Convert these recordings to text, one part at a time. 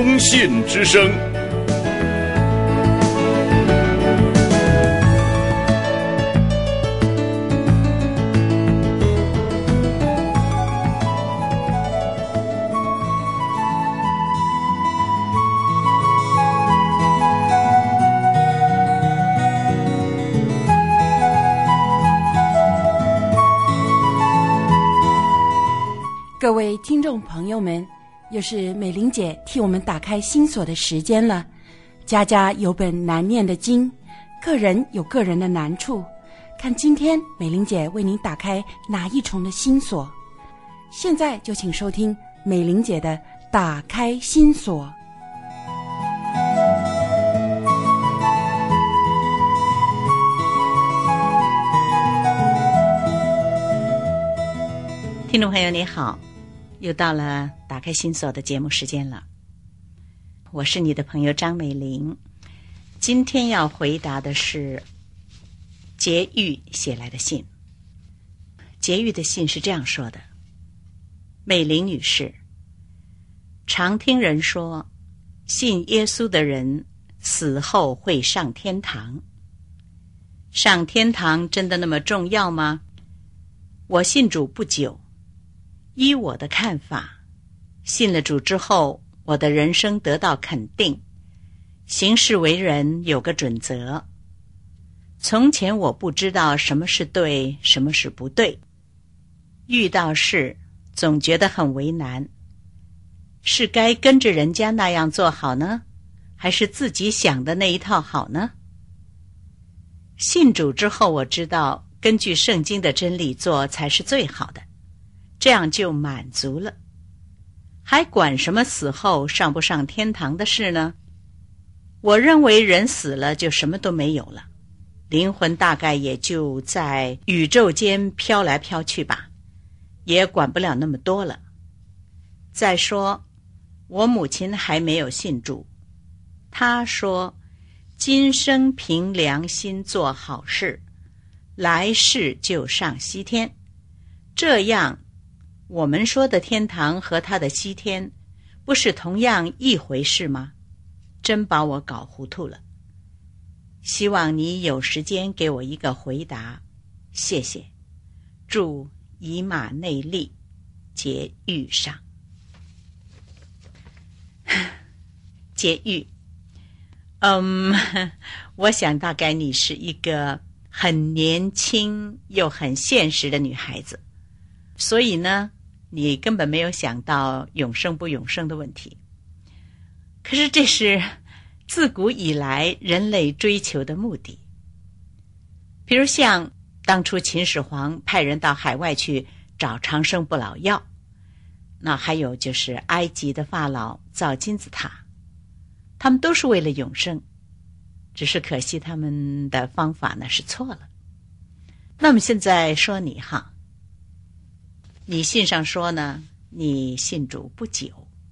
风信之声。 各位听众朋友们，又是美玲姐替我们打开心锁的时间了。家家有本难念的经，个人有个人的难处，看今天美玲姐为您打开哪一重的心锁。现在就请收听美玲姐的打开心锁。 听众朋友你好，又到了打开心锁的节目时间了，我是你的朋友张美玲。今天要回答的是洁玉写来的信。洁玉的信是这样说的：美玲女士，常听人说信耶稣的人死后会上天堂，上天堂真的那么重要吗？我信主不久，依我的看法，信了主之后，我的人生得到肯定，行事为人有个准则。从前我不知道什么是对，什么是不对，遇到事总觉得很为难，是该跟着人家那样做好呢，还是自己想的那一套好呢？信主之后，我知道根据圣经的真理做才是最好的，这样就满足了，还管什么死后上不上天堂的事呢？我认为人死了就什么都没有了，灵魂大概也就在宇宙间飘来飘去吧，也管不了那么多了。再说我母亲还没有信主，她说今生凭良心做好事，来世就上西天。这样我们说的天堂和他的西天不是同样一回事吗？真把我搞糊涂了。希望你有时间给我一个回答，谢谢。祝以马内利，洁玉上。洁玉，我想大概你是一个很年轻又很现实的女孩子，所以呢你根本没有想到永生不永生的问题。可是这是自古以来人类追求的目的。比如像当初秦始皇派人到海外去找长生不老药，那还有就是埃及的法老造金字塔，他们都是为了永生，只是可惜他们的方法呢是错了。那么现在说你哈，你信上说呢，你信主不久。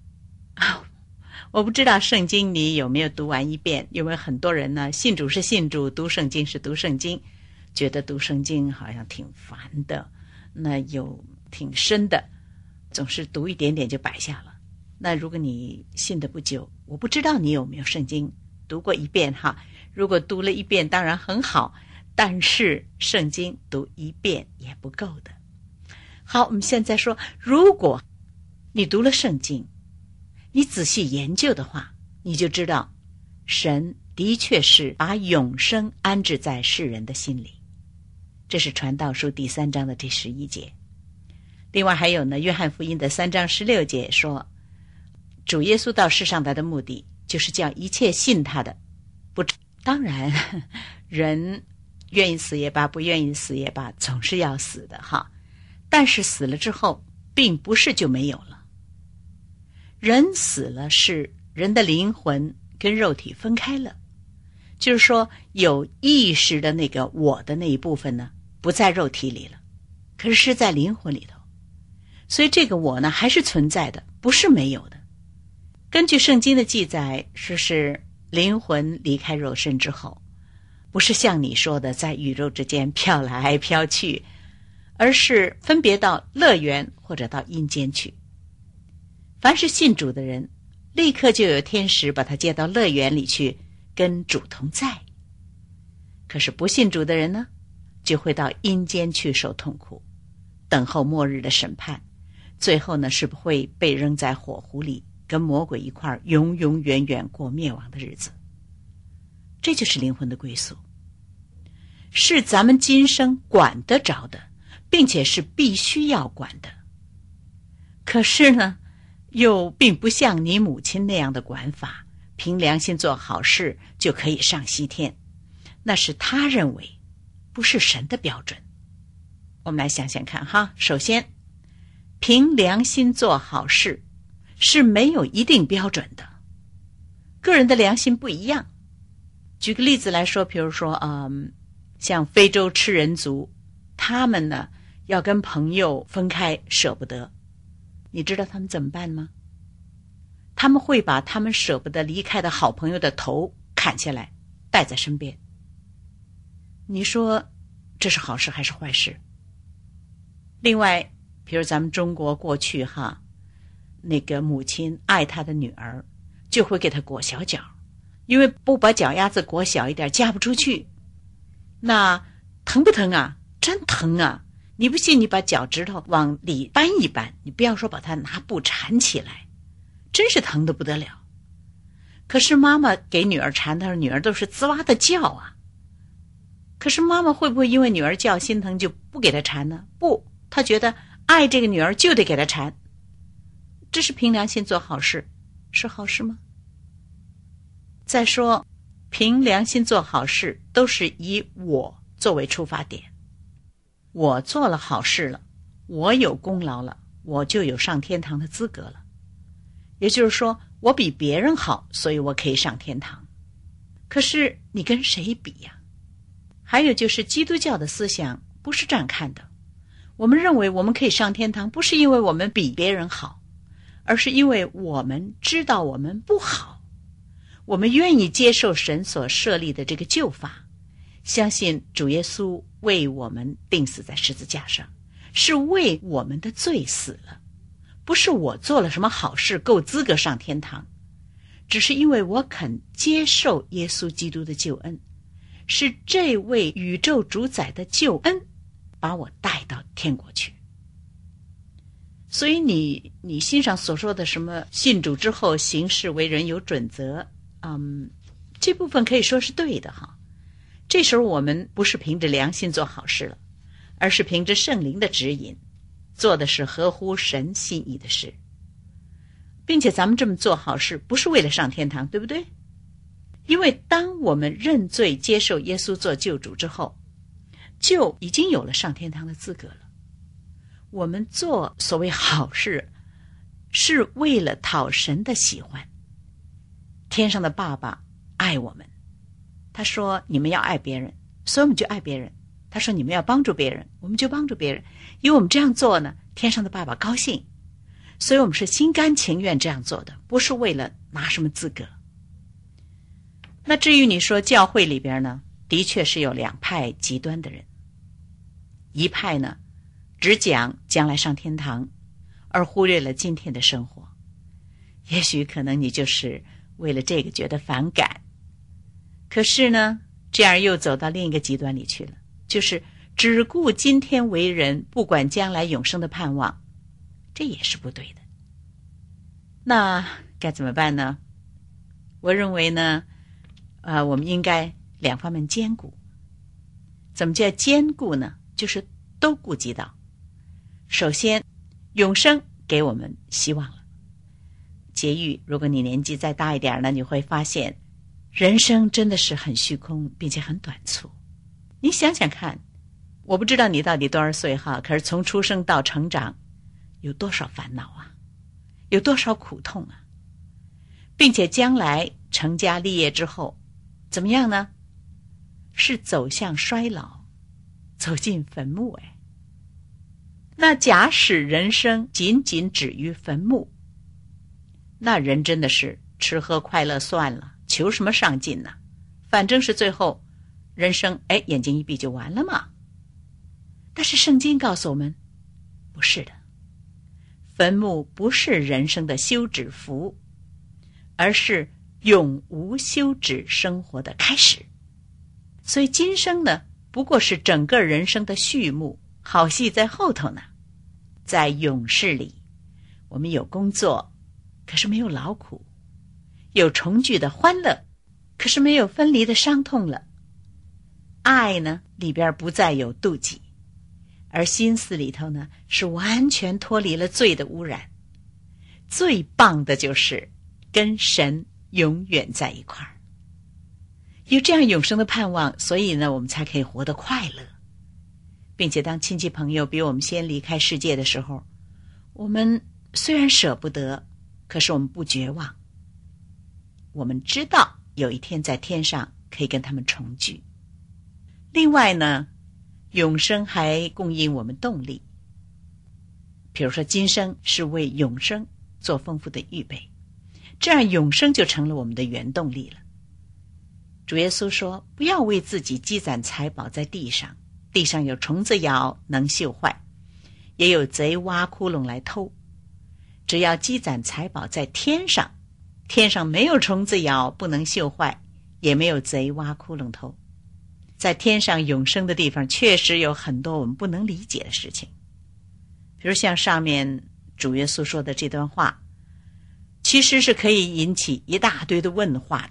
我不知道圣经你有没有读完一遍，因为很多人呢，信主是信主，读圣经是读圣经，觉得读圣经好像挺烦的，那有挺深的，总是读一点点就摆下了。那如果你信得不久，我不知道你有没有圣经读过一遍哈。如果读了一遍当然很好，但是圣经读一遍也不够的。好，我们现在说，如果你读了圣经，你仔细研究的话，你就知道神的确是把永生安置在世人的心里。这是传道书第3章的第11节。另外还有呢，约翰福音的3章16节说，主耶稣到世上来的目的就是叫一切信他的不，当然人愿意死也罢，不愿意死也罢，总是要死的哈。但是死了之后并不是就没有了，人死了是人的灵魂跟肉体分开了，就是说有意识的那个我的那一部分呢不在肉体里了，可是在灵魂里头，所以这个我呢还是存在的，不是没有的。根据圣经的记载，说是灵魂离开肉身之后，不是像你说的在宇宙之间飘来飘去，而是分别到乐园或者到阴间去。凡是信主的人， 立刻就有天使把他接到乐园里去跟主同在。可是不信主的人呢，就会到阴间去受痛苦，等候末日的审判，最后呢是会被扔在火湖里，跟魔鬼一块永永远远过灭亡的日子。这就是灵魂的归宿，是咱们今生管得着的，并且是必须要管的。可是呢，又并不像你母亲那样的管法，凭良心做好事就可以上西天，那是他认为，不是神的标准。我们来想想看哈，首先，凭良心做好事是没有一定标准的，个人的良心不一样。举个例子来说，比如说像非洲吃人族，他们呢要跟朋友分开，舍不得。你知道他们怎么办吗？他们会把他们舍不得离开的好朋友的头砍下来，带在身边。你说这是好事还是坏事？另外，比如咱们中国过去哈，那个母亲爱她的女儿，就会给她裹小脚，因为不把脚丫子裹小一点，嫁不出去。那疼不疼啊？真疼啊！你不信，你把脚趾头往里扳一扳，你不要说把它拿布缠起来，真是疼得不得了。可是妈妈给女儿缠的时候，女儿都是滋哇的叫啊。可是妈妈会不会因为女儿叫心疼就不给她缠呢？不，她觉得爱这个女儿就得给她缠。这是凭良心做好事，是好事吗？再说，凭良心做好事都是以我作为出发点。我做了好事了，我有功劳了，我就有上天堂的资格了。也就是说，我比别人好，所以我可以上天堂。可是你跟谁比呀？还有就是基督教的思想不是这样看的。我们认为我们可以上天堂，不是因为我们比别人好，而是因为我们知道我们不好，我们愿意接受神所设立的这个救法，相信主耶稣为我们钉死在十字架上，是为我们的罪死了，不是我做了什么好事够资格上天堂，只是因为我肯接受耶稣基督的救恩，是这位宇宙主宰的救恩把我带到天国去。所以你心上所说的什么信主之后行事为人有准则，这部分可以说是对的哈。这时候我们不是凭着良心做好事了，而是凭着圣灵的指引，做的是合乎神心意的事。并且咱们这么做好事不是为了上天堂，对不对？因为当我们认罪接受耶稣做救主之后，就已经有了上天堂的资格了。我们做所谓好事是为了讨神的喜欢。天上的爸爸爱我们，他说你们要爱别人，所以我们就爱别人。他说你们要帮助别人，我们就帮助别人。因为我们这样做呢，天上的爸爸高兴，所以我们是心甘情愿这样做的，不是为了拿什么资格。那至于你说教会里边呢，的确是有两派极端的人。一派呢只讲将来上天堂，而忽略了今天的生活。也许可能你就是为了这个觉得反感，可是呢这样又走到另一个极端里去了，就是只顾今天为人，不管将来永生的盼望，这也是不对的。那该怎么办呢？我认为呢我们应该两方面兼顾。怎么叫兼顾呢？就是都顾及到。首先，永生给我们希望了。节育，如果你年纪再大一点呢，你会发现人生真的是很虚空，并且很短促。你想想看，我不知道你到底多少岁哈，可是从出生到成长有多少烦恼啊，有多少苦痛啊，并且将来成家立业之后怎么样呢？是走向衰老，走进坟墓。那假使人生仅仅止于坟墓，那人真的是吃喝快乐算了，求什么上进呢？反正是最后人生眼睛一闭就完了嘛。但是圣经告诉我们不是的，坟墓不是人生的休止符， 而是永无休止生活的开始。所以今生呢，不过是整个人生的序幕，好戏在后头呢。在永世里，我们有工作，可是没有劳苦；有重聚的欢乐，可是没有分离的伤痛了。爱呢，里边不再有妒忌，而心思里头呢，是完全脱离了罪的污染。最棒的就是跟神永远在一块儿。有这样永生的盼望，所以呢，我们才可以活得快乐，并且当亲戚朋友比我们先离开世界的时候，我们虽然舍不得，可是我们不绝望。我们知道有一天在天上可以跟他们重聚。另外呢，永生还供应我们动力。比如说今生是为永生做丰富的预备，这样永生就成了我们的原动力了。主耶稣说，不要为自己积攒财宝在地上，地上有虫子咬，能锈坏，也有贼挖窟窿来偷。只要积攒财宝在天上，天上没有虫子咬，不能锈坏，也没有贼挖窟窿偷。在天上永生的地方，确实有很多我们不能理解的事情。比如像上面主耶稣说的这段话，其实是可以引起一大堆的问话的。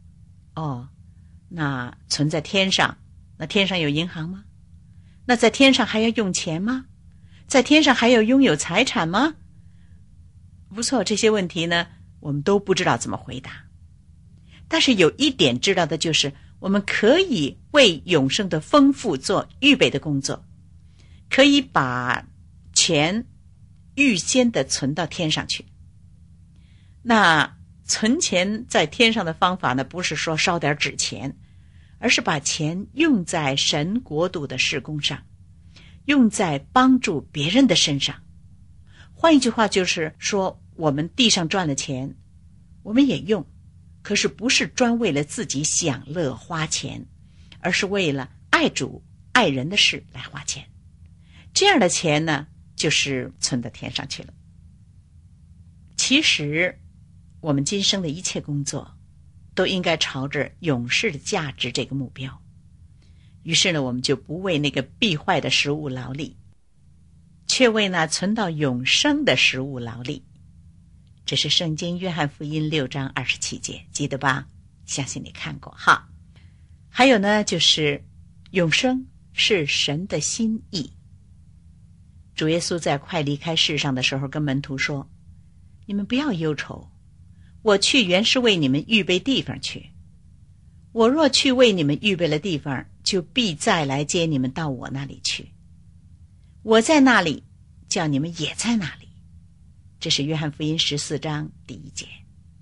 那存在天上，那天上有银行吗？那在天上还要用钱吗？在天上还要拥有财产吗？不错，这些问题呢，我们都不知道怎么回答。但是有一点知道的就是，我们可以为永生的丰富做预备的工作，可以把钱预先的存到天上去。那存钱在天上的方法呢，不是说烧点纸钱，而是把钱用在神国度的事工上，用在帮助别人的身上。换一句话就是说，我们地上赚了钱，我们也用，可是不是专为了自己享乐花钱，而是为了爱主爱人的事来花钱。这样的钱呢，就是存到天上去了。其实我们今生的一切工作都应该朝着永世的价值这个目标。于是呢，我们就不为那个必坏的食物劳力，却为那存到永生的食物劳力。这是圣经约翰福音6章27节，记得吧？相信你看过哈。还有呢，就是永生是神的心意。主耶稣在快离开世上的时候跟门徒说，你们不要忧愁，我去原是为你们预备地方去。我若去为你们预备了地方，就必再来接你们到我那里去。我在那里，叫你们也在那里。这是约翰福音14章第1节。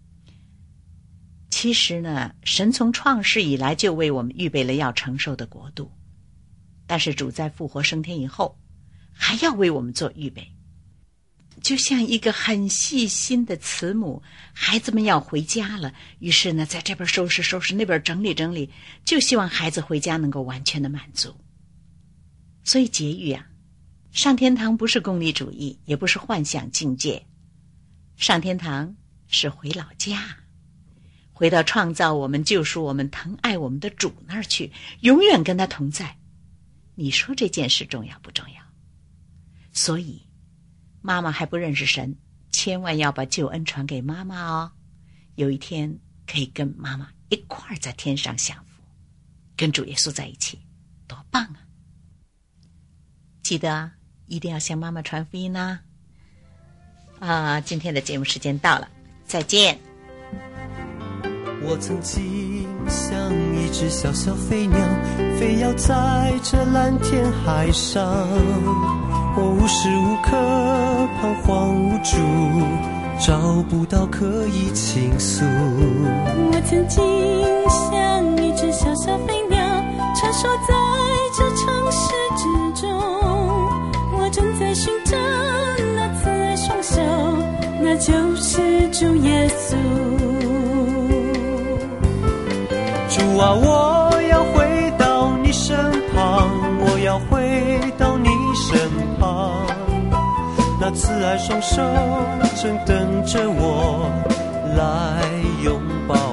其实呢，神从创世以来就为我们预备了要承受的国度，但是主在复活升天以后，还要为我们做预备。就像一个很细心的慈母，孩子们要回家了，于是呢，在这边收拾收拾，那边整理整理，就希望孩子回家能够完全的满足。所以节育啊，上天堂不是功利主义，也不是幻想境界，上天堂是回老家，回到创造我们、救赎我们、疼爱我们的主那儿去，永远跟他同在。你说这件事重要不重要？所以妈妈还不认识神，千万要把救恩传给妈妈哦。有一天可以跟妈妈一块儿在天上享福，跟主耶稣在一起，多棒啊！记得一定要向妈妈传福音啊！今天的节目时间到了，再见。 我曾经像一只小小飞鸟，飞摇在这蓝天海上，我无时无刻彷徨无助，找不到可以倾诉。 我曾经像一只小小飞鸟，穿梭在这城市之中，我正在寻找那慈爱双手，那就是主耶稣。 主啊，我要回到你身旁，我要回到你身旁，那慈爱双手正等着我来拥抱